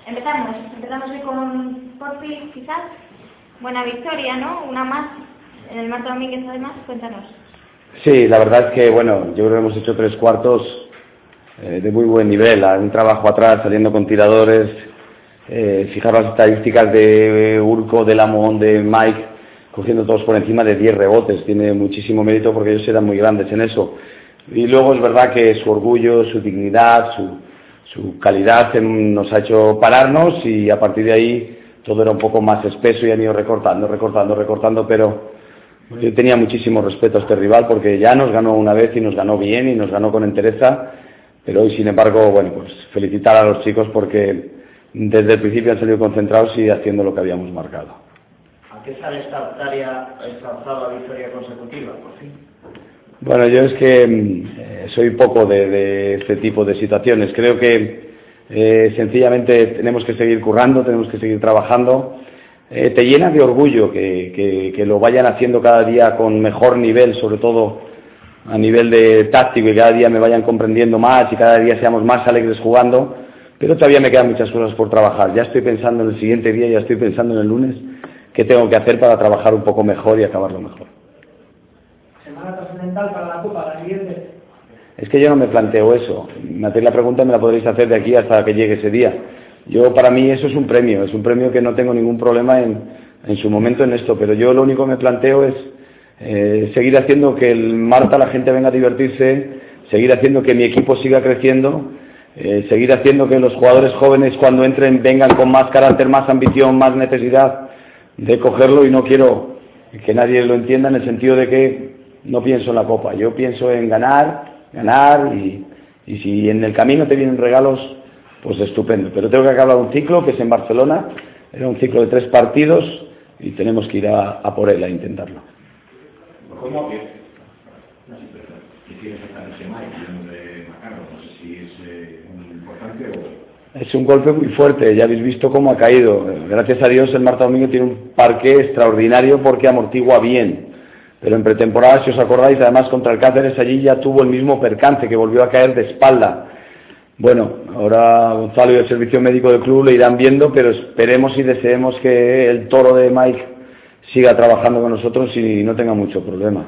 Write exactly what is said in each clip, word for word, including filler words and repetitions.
Empezamos, empezamos hoy con Porfi, quizás. Buena victoria, ¿no? Una más en el Marta Domínguez, además. Cuéntanos. Sí, la verdad es que, bueno, yo creo que hemos hecho tres cuartos eh, de muy buen nivel. Un trabajo atrás, saliendo con tiradores. Eh, fijar las estadísticas de Urco, de Lamont, de Mike, cogiendo todos por encima de diez rebotes. Tiene muchísimo mérito porque ellos eran muy grandes en eso. Y luego es verdad que su orgullo, su dignidad, su, su calidad en, nos ha hecho pararnos, y a partir de ahí todo era un poco más espeso y han ido recortando, recortando, recortando, pero yo tenía muchísimo respeto a este rival porque ya nos ganó una vez y nos ganó bien y nos ganó con entereza, pero hoy, sin embargo, bueno, pues felicitar a los chicos porque desde el principio han salido concentrados y haciendo lo que habíamos marcado. ¿A qué sale esta octava, esta octava victoria consecutiva, por fin? Bueno, yo es que eh, soy poco de, de este tipo de situaciones. Creo que eh, sencillamente tenemos que seguir currando, tenemos que seguir trabajando. Eh, te llena de orgullo que, que, que lo vayan haciendo cada día con mejor nivel, sobre todo a nivel de táctico, y cada día me vayan comprendiendo más y cada día seamos más alegres jugando, pero todavía me quedan muchas cosas por trabajar. Ya estoy pensando en el siguiente día, ya estoy pensando en el lunes, qué tengo que hacer para trabajar un poco mejor y acabarlo mejor. ¿Semana trascendental para la Copa, la siguiente? Es que yo no me planteo eso. Me hacéis la pregunta y me la podréis hacer de aquí hasta que llegue ese día. Yo, para mí, eso es un premio, es un premio que no tengo ningún problema en, en su momento en esto, pero yo lo único que me planteo es eh, seguir haciendo que el Marta la gente venga a divertirse, seguir haciendo que mi equipo siga creciendo, eh, seguir haciendo que los jugadores jóvenes cuando entren vengan con más carácter, más ambición, más necesidad de cogerlo, y no quiero que nadie lo entienda en el sentido de que no pienso en la Copa, yo pienso en ganar, ganar y, y si en el camino te vienen regalos, pues estupendo, pero tengo que acabar un ciclo que es en Barcelona, era un ciclo de tres partidos y tenemos que ir a, a por él, a intentarlo. ¿Cómo que quieres sacar ese Mike de Macarro? No sé si es eh, importante o... Es un golpe muy fuerte, ya habéis visto cómo ha caído. Gracias a Dios el Marta Domingo tiene un parqué extraordinario porque amortigua bien, pero en pretemporada, si os acordáis, además contra el Cáceres allí ya tuvo el mismo percance, que volvió a caer de espalda. Bueno, ahora Gonzalo y el servicio médico del club le irán viendo, pero esperemos y deseemos que el toro de Mike siga trabajando con nosotros y no tenga mucho problema.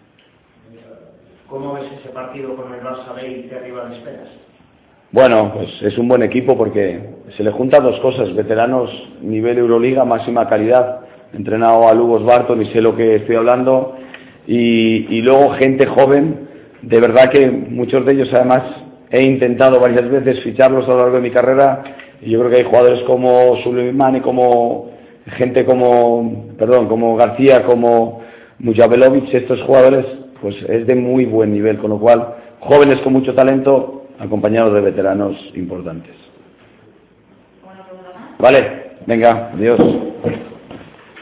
¿Cómo ves ese partido con el Barça B? ¿Qué rival esperas? Bueno, pues es un buen equipo porque se le juntan dos cosas: veteranos nivel Euroliga, máxima calidad, entrenado a Lugos Barton y sé lo que estoy hablando, y, y luego gente joven, de verdad que muchos de ellos además he intentado varias veces ficharlos a lo largo de mi carrera, y yo creo que hay jugadores como Suleiman y como gente como, perdón, como García, como Mujabelovic, estos jugadores, pues es de muy buen nivel, con lo cual jóvenes con mucho talento acompañados de veteranos importantes. Vale, venga, adiós.